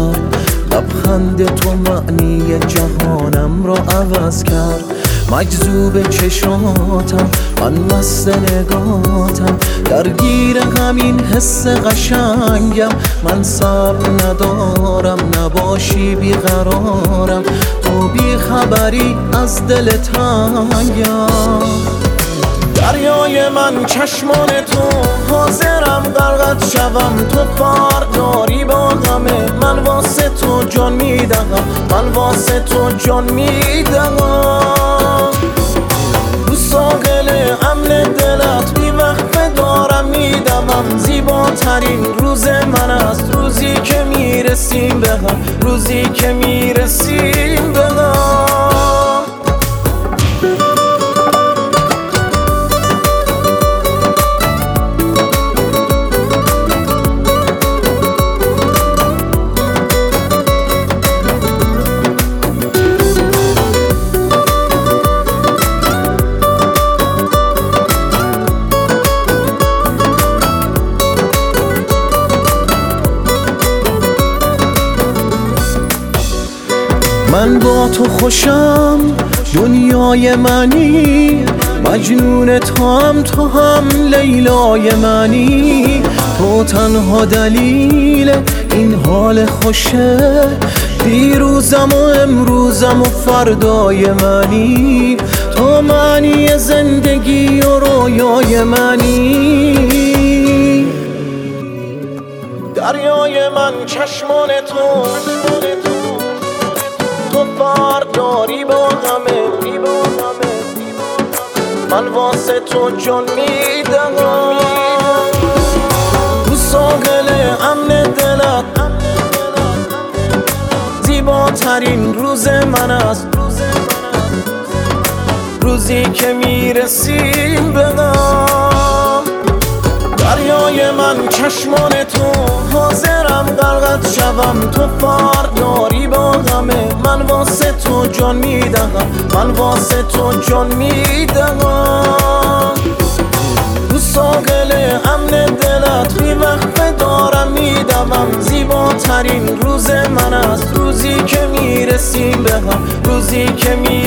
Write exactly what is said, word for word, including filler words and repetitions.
کرد، لبخند تو معنی جهانم را عوض کرد. مجذوب چشاتم، من مست نگاتم، درگیر همین حس قشنگم. من صبر ندارم نباشی بیقرارم، تو بی خبری از دل تنگم. دریای من چشمان تو، حاضرم غرقت شوم. تو فرق داری با همه، من واسه تو جان میدهم، من واسه تو جان میدهم. رو ساحل امن دلت بی وقفه دارم میدمم. زیباترین روز من است روزی که میرسیم به هم، روزی که میرسیم به هم. من با تو خوشم، دنیای منی، مجنون تو هم تو هم لیلای منی. تو تنها دلیل این حال خوشه، دیروزم و امروزم و فردای منی. تو معنی زندگی و رویای منی. دریای من چشمان تو، تو فرق داری با همه، من واسه تو جان میدهم. رو ساحل امن دلت زیباترین روز من است روزی که میرسیم به هم. دریای من چشمان تو، حاضرم غرقت شوم. تو فرق داری با همه، من واسه تو جان میدهم، من واسه تو جان میدهم. رو ساحل امن دلت بی وقفه دارم میدمم. زیباترین روز من است روزی که میرسیم به هم، روزی که می